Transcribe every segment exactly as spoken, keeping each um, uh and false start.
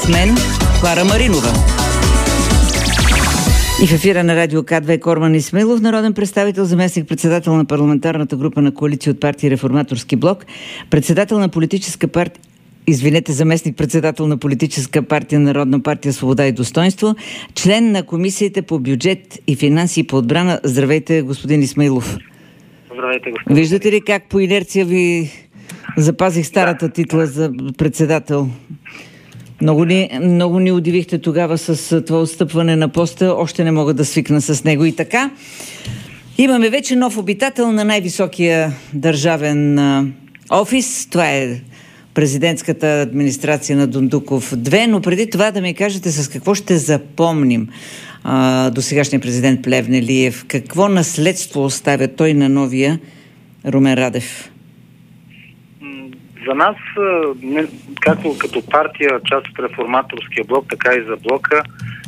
С мен Клара Маринова. И в ефира на радио К две Корман Исмаилов, народен представител, заместник-председател на парламентарната група на коалиция от партия Реформаторски блок, председател на политическа партия Извинете, заместник-председател на политическа партия Народна партия Свобода и достоинство, член на комисията по бюджет и финанси по отбрана. Здравейте, господин Исмаилов. Здравейте, господин. Виждате ли как по инерция ви запазих старата да. титла за председател? Много ни, много ни удивихте тогава с това отстъпване на поста. Още не мога да свикна с него. И така, имаме вече нов обитател на най-високия държавен а, офис. Това е президентската администрация на Дондуков две, но преди това да ми кажете с какво ще запомним а, досегашния президент Плевнелиев. Какво наследство оставя той на новия Румен Радев? За нас, както като партия, част от Реформаторския блок, така и за блока,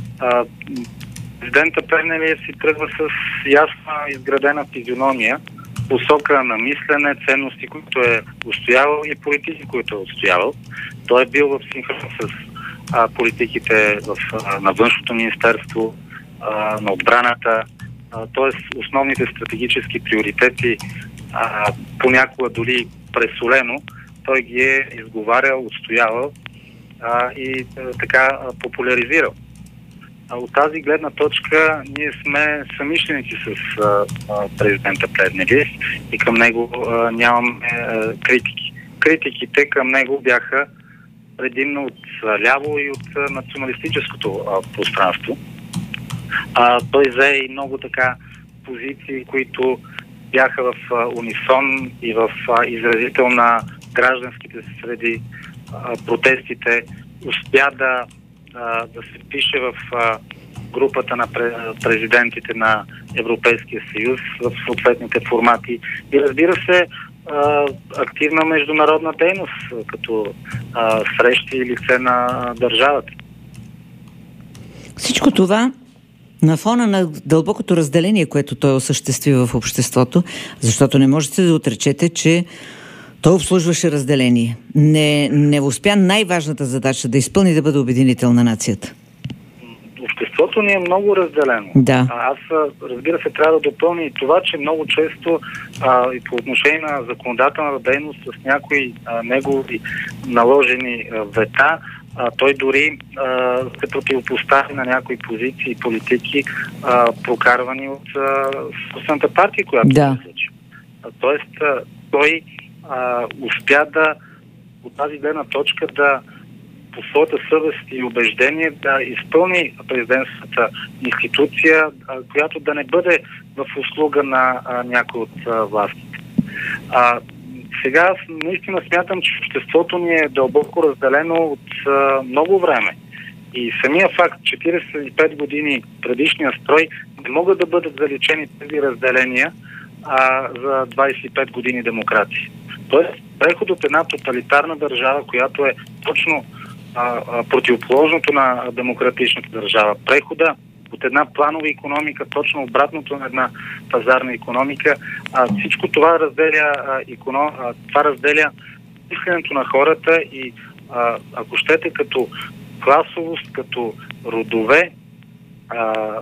президента Плевнелиев си тръгва с ясна изградена физиономия, посока на мислене, ценности, които е устоявал, и политики, които е устоявал. Той е бил в синхрон с а, политиките в, а, на външното министерство, а, на отбраната, т.е. основните стратегически приоритети, а, понякога дори пресолено, той ги е изговарял, отстоявал а, и а, така а, популяризирал. От тази гледна точка ние сме съмишленици с а, а, президента Плевнелиев и към него а, нямаме а, критики. Критиките към него бяха предимно от а, ляво и от а, националистическото а, пространство. А, той взе и много така позиции, които бяха в а, унисон и в а, изразител на гражданските среди, а, протестите. Успя да да се впише в а, групата на президентите на Европейския съюз в съответните формати и, разбира се, а, активна международна дейност, като а, срещи и лице на държавата. Всичко това на фона на дълбокото разделение, което той осъществи в обществото, защото не можете да отречете, че той обслужваше разделение. Не, не успя най-важната задача да изпълни, да бъде обединител на нацията. Обществото ни е много разделено. Да. А, аз, разбира се, трябва да допълня и това, че много често а, и по отношение на законодателна дейност с някои а, негови наложени а, вета, а, той дори а, се противопостави на някои позиции и политики, а, прокарвани от собствената партия, която да. се случи. Тоест, а, той а, успя да, от тази гледна точка, да по своята съвест и убеждение да изпълни президентската институция, а, която да не бъде в услуга на а, някой от а, властите. А, сега аз наистина смятам, че обществото ни е дълбоко разделено от а, много време. И самия факт, четиридесет и пет години предишния строй, не могат да бъдат заличени тези разделения а, за двадесет и пет години демокрация. Тоест, преход от една тоталитарна държава, която е точно а, а, противоположното на демократичната държава. Прехода от една планова икономика, точно обратното на една пазарна икономика. А, всичко това разделя, а, иконом... а, това разделя мисленето на хората и, а, ако щете, като класовост, като родове, а, а,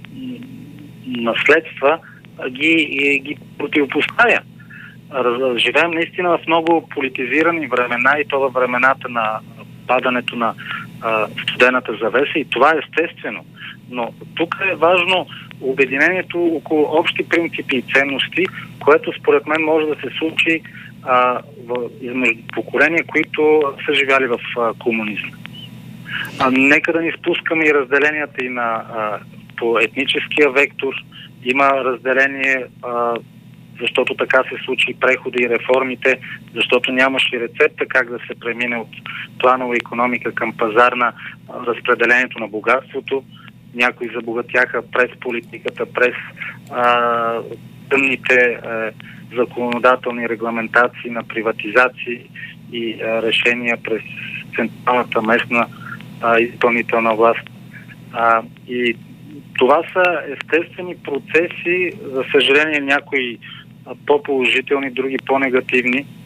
наследства, а, ги, и, ги противопоставя. Живеем наистина в много политизирани времена и то във времената на падането на а, студената завеса и това е естествено. Но тук е важно обединението около общи принципи и ценности, което според мен може да се случи а, в, измежду поколения, които са живяли в а, комунизма. А, нека да ни спускаме и разделенията и на а, по етническия вектор. Има разделение, а, защото така се случи прехода и реформите, защото нямаше рецепта как да се премине от планова икономика към пазарна, разпределението на богатството. Някои забогатяха през политиката, през а, тъмните а, законодателни регламентации на приватизации и а, решения през централната местна а, изпълнителна власт. А, и това са естествени процеси, за съжаление някои по-положителни, други по-негативни,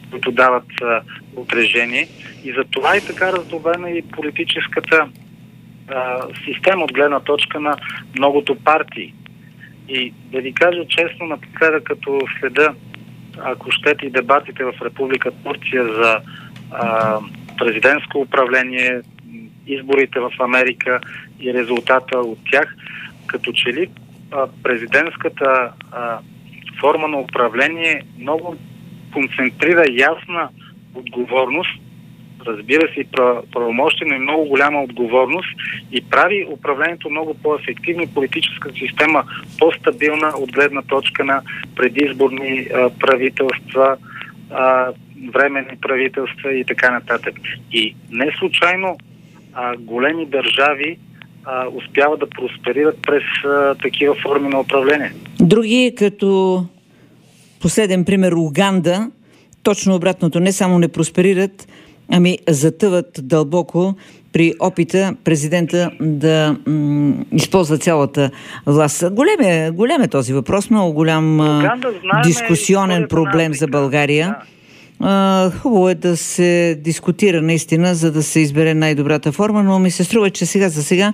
които дават а, отражение. И за това е така раздобена и политическата а, система от гледна точка на многото партии. И да ви кажа честно, напоследък, като следа, ако щете, и дебатите в Република Турция за а, президентско управление, изборите в Америка и резултата от тях, като че ли а, президентската а, форма на управление много концентрира ясна отговорност, разбира се и правомощие, но и много голяма отговорност и прави управлението много по-ефективно, политическа система по-стабилна от гледна точка на предизборни а, правителства, а, временни правителства и така нататък. И не случайно а, големи държави а, успяват да просперират през а, такива форми на управление. Други, като последен пример Уганда, точно обратното, не само не просперират, ами затъват дълбоко при опита президента да м- използва цялата власт. Голем е, голем е този въпрос, много голям Уганда, знаем, дискусионен проблем за България. Да. А, хубаво е да се дискутира наистина, за да се избере най-добрата форма, но ми се струва, че сега за сега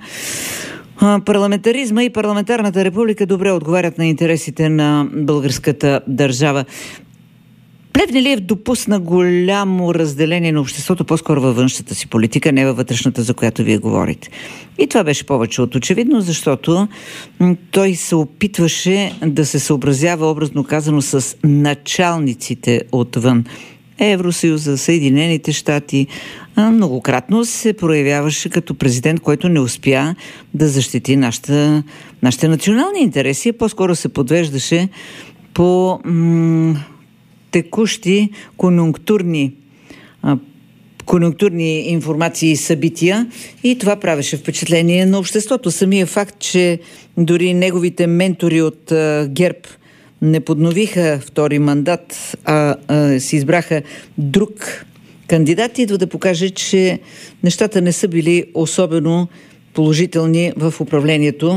а, парламентаризма и парламентарната република добре отговарят на интересите на българската държава. Плевнелиев допусна голямо разделение на обществото, по-скоро във външната си политика, не във вътрешната, за която вие говорите. И това беше повече от очевидно, защото той се опитваше да се съобразява, образно казано, с началниците отвън. Евросъюза, Съединените щати. Многократно се проявяваше като президент, който не успя да защити нашата, нашите национални интереси, по-скоро се подвеждаше по м- текущи конюнктурни, а, конюнктурни информации и събития и това правеше впечатление на обществото. Самия факт, че дори неговите ментори от а, ГЕРБ не подновиха втори мандат, а, а си избраха друг кандидат, идва да покаже, че нещата не са били особено положителни в управлението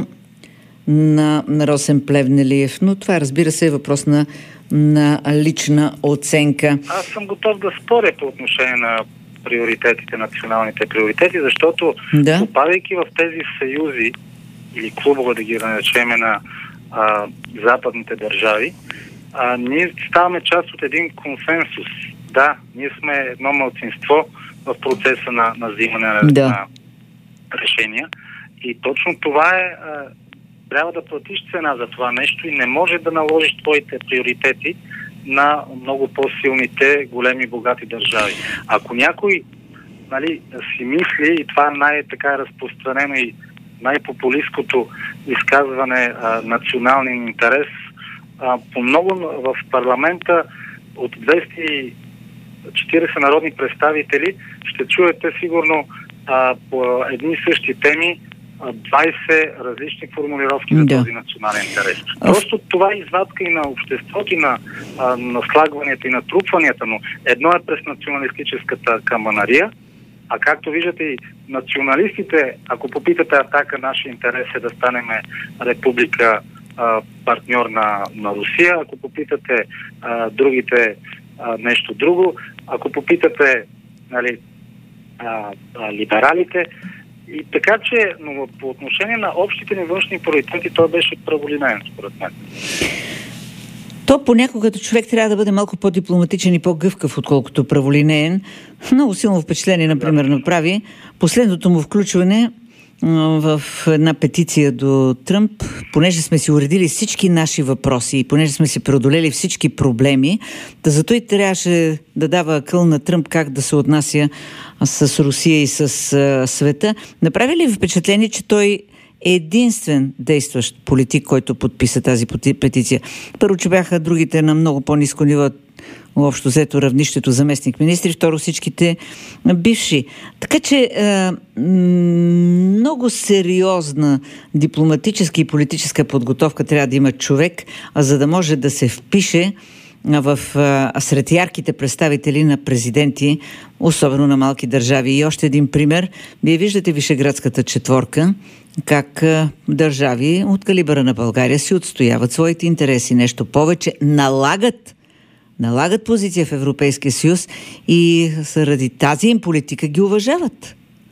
на, на Росен Плевнелиев. Но това, разбира се, е въпрос на на лична оценка. Аз съм готов да споря по отношение на приоритетите, националните приоритети, защото да. Попадайки в тези съюзи или клубове, да ги наречеме, на а, западните държави, а, ние ставаме част от един консенсус. Да, ние сме едно малцинство в процеса на, на взимане на, да. на решения и точно това е а, трябва да платиш цена за това нещо и не може да наложиш твоите приоритети на много по-силните, големи, богати държави. Ако някой, нали, си мисли, и това е най-така разпространено и най-популисткото изказване а, национален интерес, а, по много в парламента от двеста и четиридесет народни представители ще чуете сигурно а, по едни и същи теми двайсет различни формулировки за да. този национален интерес. Просто това е извадка и на обществото, и на а, наслагванията, и натрупванията, но едно е през националистическата камбанария, а както виждате и националистите, ако попитате Атака, нашия интерес е да станем република а, партньор на, на Русия, ако попитате а, другите а, нещо друго, ако попитате, нали, а, а, либералите. И така че, но по отношение на общите ни външни приоритети, той беше праволинеен, според мен. То понякога като човек трябва да бъде малко по-дипломатичен и по-гъвкав, отколкото праволинеен. Много силно впечатление, например, направи последното му включване в една петиция до Тръмп, понеже сме си уредили всички наши въпроси и понеже сме си преодолели всички проблеми, да зато и трябваше да дава акъл на Тръмп как да се отнася с Русия и с а, света. Направи ли ви впечатление, че той е единствен действащ политик, който подписа тази петиция? Първо, че бяха другите на много по-ниско ниво, общо взето равнището заместник министри, второ всичките бивши. Така че е, много сериозна дипломатическа и политическа подготовка трябва да има човек, за да може да се впише в а, сред ярките представители на президенти, особено на малки държави. И още един пример. Вие виждате Вишеградската четворка, как а, държави от калибъра на България си отстояват своите интереси. Нещо повече, налагат налагат позиция в Европейския съюз и заради тази им политика ги уважават.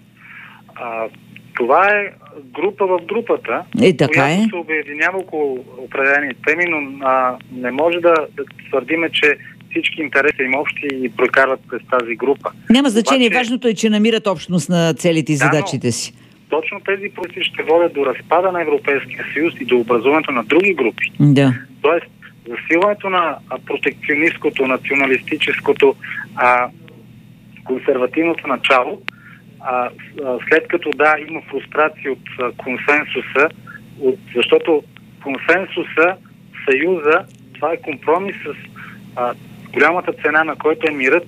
А, това е група в групата, е, така която е. се обединява около определени теми, но а, не може да, да твърдиме, че всички интереси им общи и прокарват през тази група. Няма значение. Обаче, важното е, че намират общност на целите и задачите си. Точно тези процеси ще водят до разпада на Европейския съюз и до образуването на други групи. Да. Тоест, засилването на протекционистското, националистическото, а, консервативното начало, а, след като да, има фрустрация от а, консенсуса, от, защото консенсуса, съюза, това е компромис с а, голямата цена, на който е мирът,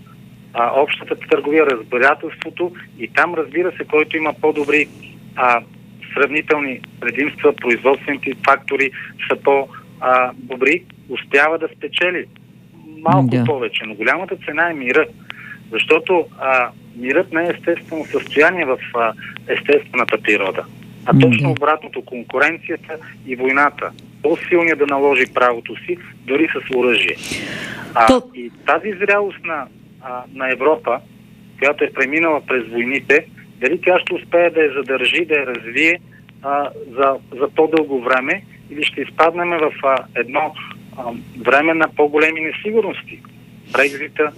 а, общата търговия, разбирателството и там, разбира се, който има по-добри а, сравнителни предимства, производствените фактори са по-добри, успява да спечели малко да. повече, но голямата цена е мира, защото а, мирът не е естествено състояние в а, естествената природа, а точно да. обратното, конкуренцията и войната. По-силният да наложи правото си, дори с оръжие. А, То... И тази зрялост на, а, на Европа, която е преминала през войните, дали тя ще успее да я задържи, да я развие а, за, за по-дълго време, или ще изпаднем в а, едно а, време на по-големи несигурности. Брекзита,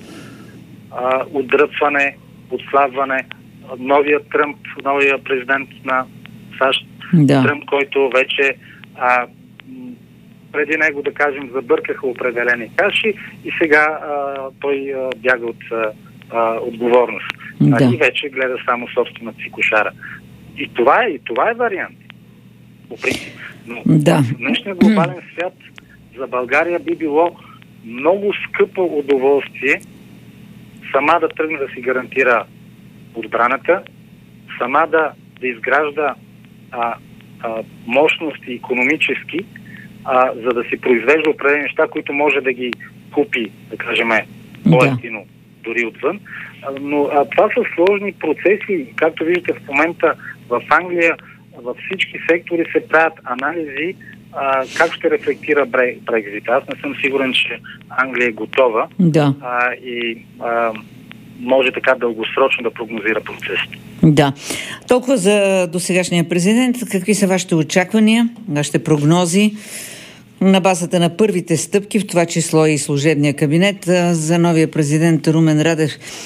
а, отдръпване, отслабване, новия Тръмп, новия президент на САЩ, да. Тръмп, който вече а, преди него, да кажем, забъркаха определени каши и сега а, той а, бяга от а, отговорност. Да. И вече гледа само собствената си кошара. И това е, и това е вариант. По принцип. Но да. в днешния глобален свят за България би било много скъпо удоволствие сама да тръгне да си гарантира отбраната, сама да, да изгражда а, а, мощности икономически, а, за да си произвежда определени неща, които може да ги купи, да кажем, по-евтино, да. дори отвън. А, но а, това са сложни процеси. Както виждате в момента в Англия, във всички сектори се правят анализи а, как ще рефлектира Брекзит. Аз не съм сигурен, че Англия е готова да. а, и а, може така дългосрочно да прогнозира процесите. Да. Толкова за досегашния президент. Какви са вашите очаквания, вашите прогнози на базата на първите стъпки, в това число и служебния кабинет за новия президент Румен Радев?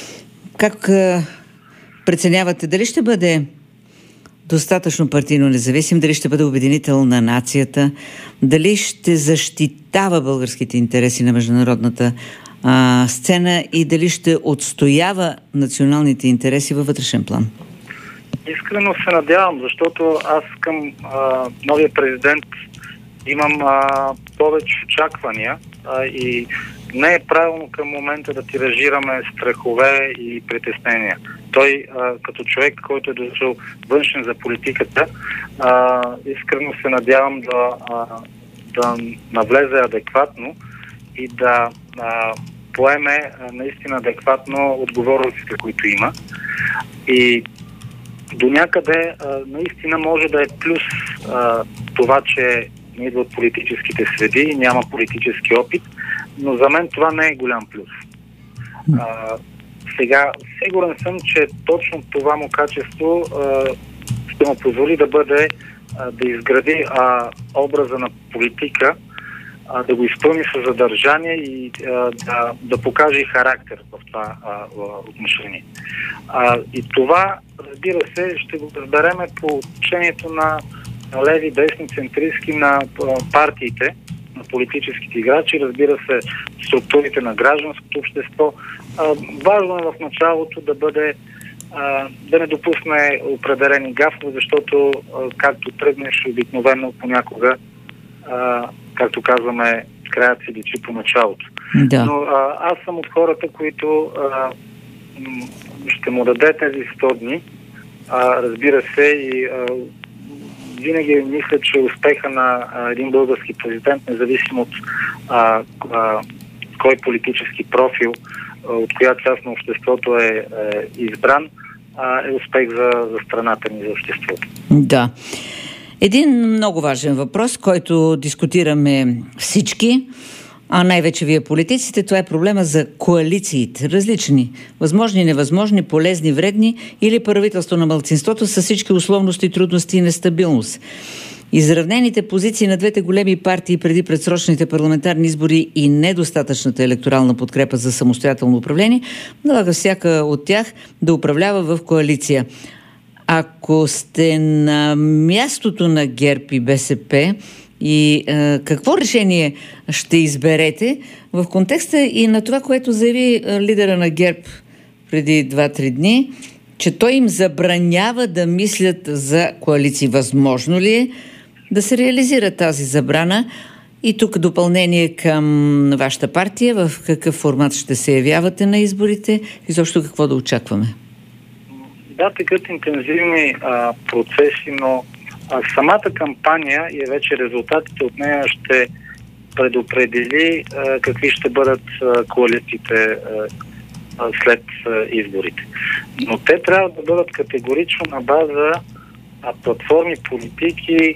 Как преценявате, дали ще бъде достатъчно партийно независим, дали ще бъде обединител на нацията, дали ще защитава българските интереси на международната а, сцена и дали ще отстоява националните интереси във вътрешен план? Искрено се надявам, защото аз към а, новия президент имам а, повече очаквания а, и не е правилно към момента да тиражираме страхове и притеснения. Той, а, като човек, който е дошъл външен за политиката, а, искрено се надявам да, а, да навлезе адекватно и да а, поеме а, наистина адекватно отговорностите, които има. И до някъде а, наистина може да е плюс а, това, че не идва от политическите среди и няма политически опит, но за мен това не е голям плюс. А, сега, сигурен съм, че точно това му качество а, ще му позволи да бъде, а, да изгради а, образа на политика, а, да го изпълни със задържание и а, да, да покаже и характер в това а, отношение. А, и това, разбира се, ще го разбереме по отношението на леви, десни, центристски, на партиите, на политическите играчи, разбира се, структурите на гражданското общество. А, важно е в началото да бъде а, да не допусне определени гафове, защото а, както тръгнеш обикновено понякога, а, както казваме, краят си личи по началото. Да. Но а, аз съм от хората, които а, м- ще му даде тези сто дни, а, разбира се, и а, винаги мисля, че успеха на а, един български президент, независимо от а, а, кой политически профил, а, от коя част на обществото е, е избран, а, е успех за, за страната ни, за обществото. Да. Един много важен въпрос, който дискутираме всички, а най-вече вие политиците, това е проблема за коалициите. Различни. Възможни, невъзможни, полезни, вредни или правителство на малцинството с всички условности, трудности и нестабилност. Изравнените позиции на двете големи партии преди предсрочните парламентарни избори и недостатъчната електорална подкрепа за самостоятелно управление налага всяка от тях да управлява в коалиция. Ако сте на мястото на ГЕРБ и БСП и е, какво решение ще изберете в контекста и на това, което заяви лидера на ГЕРБ преди два-три дни, че той им забранява да мислят за коалиции. Възможно ли е да се реализира тази забрана? И тук допълнение към вашата партия, в какъв формат ще се явявате на изборите и защо какво да очакваме? Да, текат интензивни а, процеси, но а, самата кампания и вече резултатите от нея ще предопредели а, какви ще бъдат а, коалициите а, а, след а, изборите. Но те трябва да бъдат категорично на база а, платформи, политики,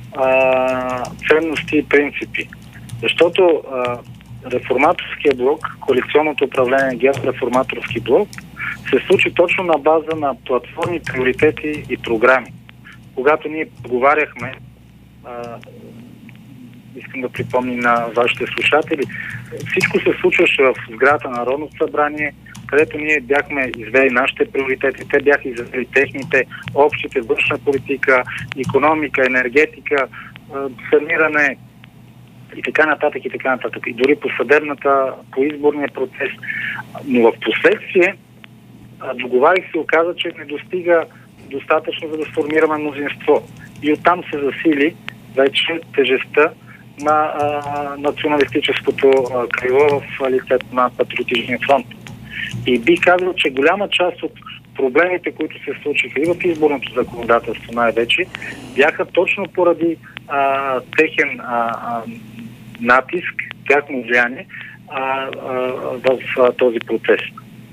а, ценности и принципи. Защото а, реформаторския блок, коалиционното управление ГЕРБ реформаторски блок, се случи точно на база на платформи, приоритети и програми. Когато ние поговаряхме, а, искам да припомня на вашите слушатели, всичко се случваше в сградата на Народното събрание, където ние бяхме извели нашите приоритети, те бяха извели техните, общите, външна политика, икономика, енергетика, саниране и така нататък, и така нататък. И дори по съдебната, по изборния процес. Но в последствие договарих се, оказа, че не достига достатъчно, за да сформираме мнозинство. И оттам се засили вече тежестта на а, националистическото а, крило в лицето на Патриотичния фронт. И бих казал, че голяма част от проблемите, които се случиха и в изборното законодателство най-вече, бяха точно поради а, техен а, а, натиск, тяхно влияние а, а, в а, този процес.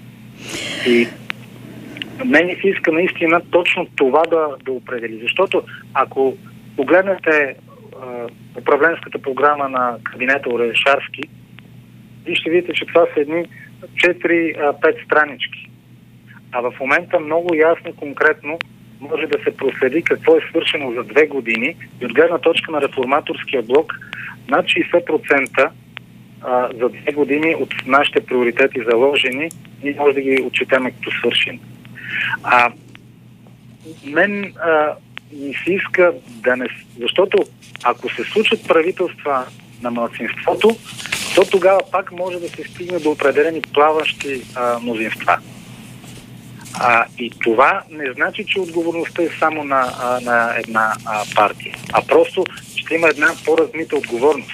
И мен се иска наистина точно това да, да определи. Защото ако погледнете а, управленската програма на кабинета Орешарски, и ще видите, че това са едни четири-пет странички. А в момента много ясно, конкретно може да се проследи какво е свършено за две години и от гледна точка на реформаторския блок над шейсет процента а, за две години от нашите приоритети заложени и може да ги отчетеме като свършени. А мен а, ми се иска да не... Защото ако се случат правителства на малцинството, то тогава пак може да се стигне до определени плаващи а, мнозинства. А, и това не значи, че отговорността е само на, а, на една а, партия, а просто ще има една по-размита отговорност.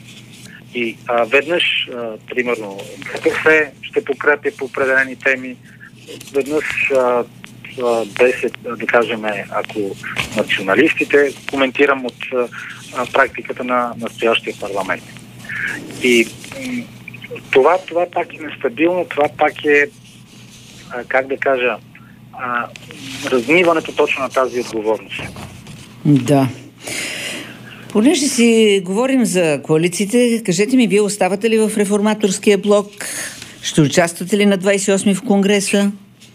И а, веднъж, а, примерно, ДПС ще подкрепя по определени теми, веднъж а, десет, да кажем, ако националистите, коментирам от а, практиката на настоящия парламент. И м- това, това пак е нестабилно, това пак е, а, как да кажа, а, размиването точно на тази отговорност. Да. Понеже си говорим за коалициите, кажете ми, вие оставате ли в реформаторския блок? Ще участвате ли на двадесет и осми в Конгреса?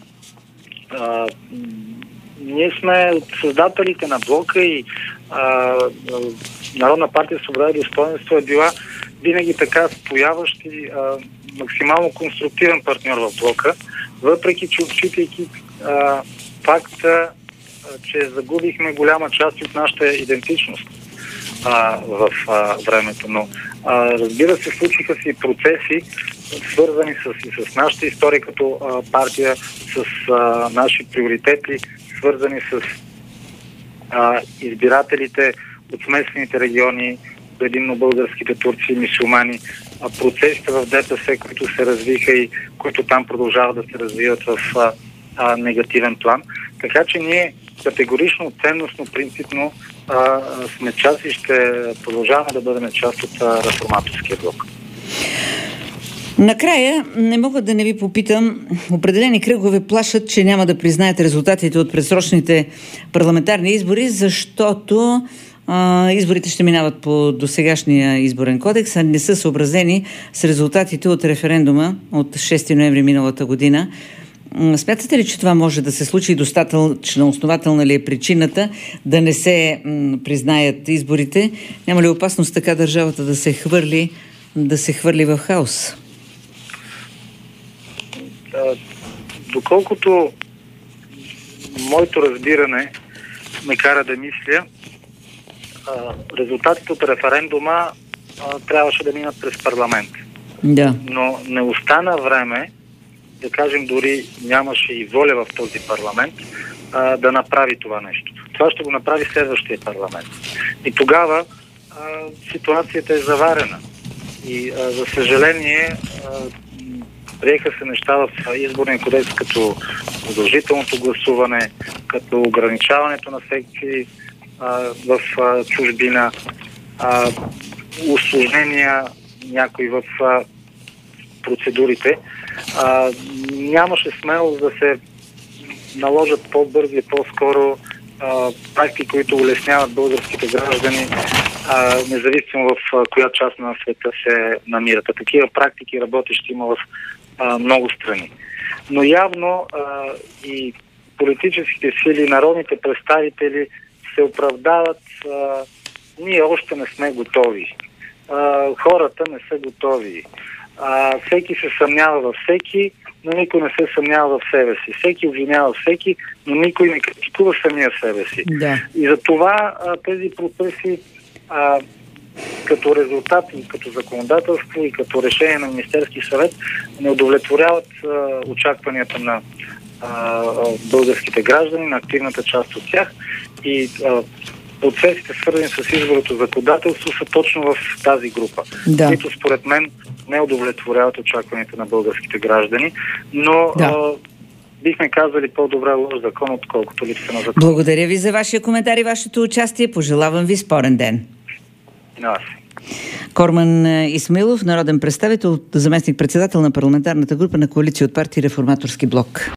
А, ние сме от създателите на блока и а, Народна партия Свобода и достоинство е била винаги така спояващ и а, максимално конструктивен партньор в блока, въпреки че отчитайки а, факта, а, че загубихме голяма част от нашата идентичност а, в а, времето. Но а, разбира се, случиха си процеси, свързани с, и с нашата история като а, партия, с а, наши приоритети, свързани с а, избирателите от смесените региони, предимно българските турци и мюсюлмани, процесите в ДПС, които се развиха и които там продължават да се развиват в а, а, негативен план. Така че ние категорично, ценностно, принципно а, сме част и ще продължаваме да бъдем част от а, реформаторския блок. Накрая не мога да не ви попитам, определени кръгове плашат, че няма да признаят резултатите от предсрочните парламентарни избори, защото а, изборите ще минават по досегашния изборен кодекс, а не са съобразени с резултатите от референдума от шести ноември миналата година. Смятате ли, че това може да се случи и достатъчно основателна ли е причината да не се м, признаят изборите? Няма ли опасност така държавата да се хвърли, да се хвърли в хаос? Доколкото моето разбиране ме кара да мисля, резултатите от референдума трябваше да минат през парламент. Да. Но не остана време, да кажем, дори нямаше и воля в този парламент а, да направи това нещо. Това ще го направи следващия парламент. И тогава а, ситуацията е заварена. И а, за съжаление а, приеха се неща в изборния кодекс като продължителното гласуване, като ограничаването на секции а, в а, чужбина, а, усложнения някои в а, процедурите. А, нямаше смелост да се наложат по-бързи и по-скоро а, практики, които улесняват българските граждани, а, независимо в а, коя част на света се намират. А такива практики работещи има в а, много страни. Но явно а, и политическите сили, народните представители се оправдават. А, ние още не сме готови. А, хората не са готови. А, всеки се съмнява във всеки, но никой не се съмнява в себе си. Всеки обвинява всеки, но никой не критикува самия себе си. Да. И за това а, тези процеси а, като резултат и като законодателство и като решение на Министерски съвет не удовлетворяват а, очакванията на а, българските граждани, на активната част от тях и а, процесите, свързани с изборното законодателство, са точно в тази група, да. които според мен не удовлетворяват очакванията на българските граждани, но да. а, бихме казали по-добре лош закон, отколкото липса на закон. Благодаря ви за вашия коментар и вашето участие. Пожелавам ви спорен ден. Аз. Корман Исмаилов, народен представител, заместник-председател на парламентарната група на коалиция от партии Реформаторски блок.